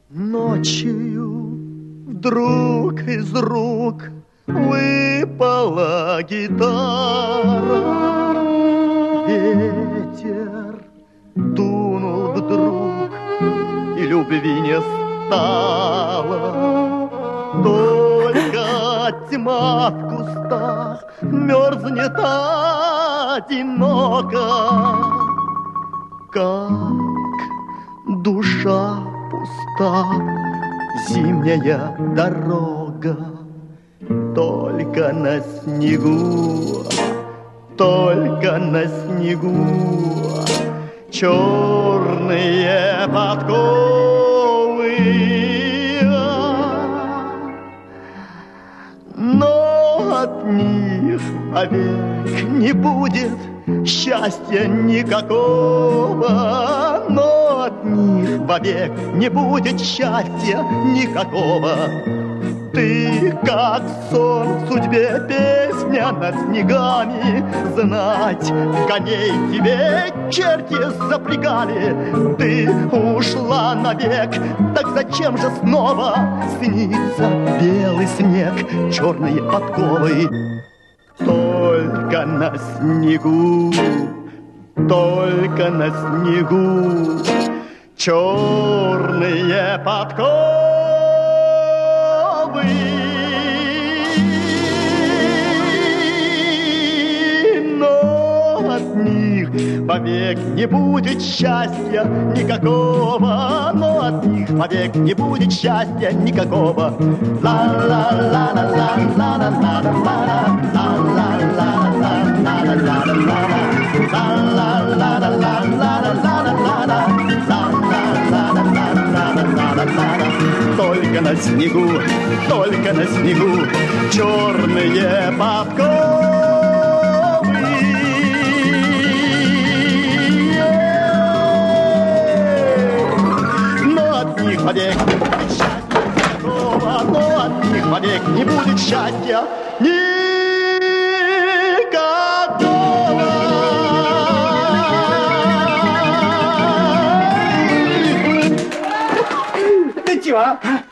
Ночью вдруг из рук выпала гитара. Ветер дунул вдруг, и любви не стало. Только тьма в кустах мерзнет одиноко. Как душа пуста зимняя дорога, только на снегу, только на снегу черные подковы. Но от них вовек не будет счастья никакого, но от них вовек не будет счастья никакого. Ты, как сон в судьбе, песня над снегами, знать коней тебе черти запрягали. Ты ушла навек, так зачем же снова снится белый снег, черные подковы? Только на снегу, только на снегу черные подковы. Но от них вовек не будет счастья никакого, но от них вовек не будет счастья никакого. Только на снегу, только на снегу черные подковы. Но от них вовек не будет счастья никакого, но от них вовек не будет счастья никакого. Ты чего?